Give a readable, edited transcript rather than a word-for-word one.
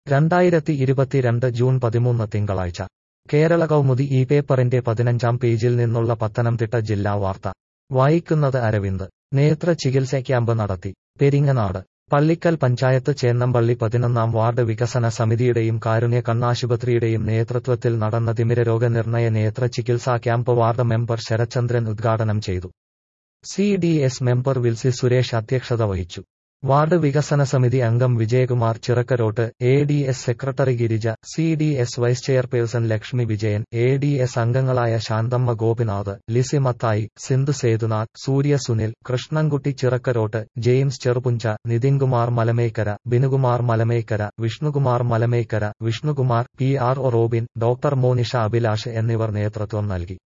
2022 June 13 തിങ്കളാഴ്ച കേരള കൗമുദി ഈ പേപ്പറിന്റെ 15-ാം പേജിൽ നിന്നുള്ള പത്തനംതിട്ട ജില്ലാ വാർത്ത വായിക്കുന്നത് അരവിന്ദ്. നേത്ര ചികിത്സ ക്യാമ്പ് നടത്തി. പെരിങ്ങനാട് പള്ളിക്കൽ പഞ്ചായത്ത് ചേന്നമ്പള്ളി 11-ാം വാർഡ് വികസന സമിതിയുടെയും കാരുണ്യ കണ്ണാശുപത്രിയുടെയും നേതൃത്വത്തിൽ നടന്ന തിമിരരോഗ നിർണയ നേത്ര ചികിത്സാ ക്യാമ്പ് വാർഡ് മെമ്പർ ശരചന്ദ്രൻ ഉദ്ഘാടനം ചെയ്തു. CDS മെമ്പർ വിൽസി സുരേഷ് അധ്യക്ഷത വഹിച്ചു. വാർഡ് വികസന സമിതി അംഗം Vijayakumar Chirakkarottu, ADS secretary Girija, CDS vice chairperson Lakshmi Vijayan, ADS അംഗങ്ങളായ Shanthamma Gopinath, Lissy Mathai, Sindhu Sethunath, Surya Sunil, Krishnankutty Chirakkarottu, James Cherupuncha, Nithinkumar Malamekkara, Binukumar Malamekkara, Vishnukumar Malamekkara, Vishnukumar, PR Robin, doctor Monisha Abhilash എന്നിവർ നേതൃത്വം നൽകി.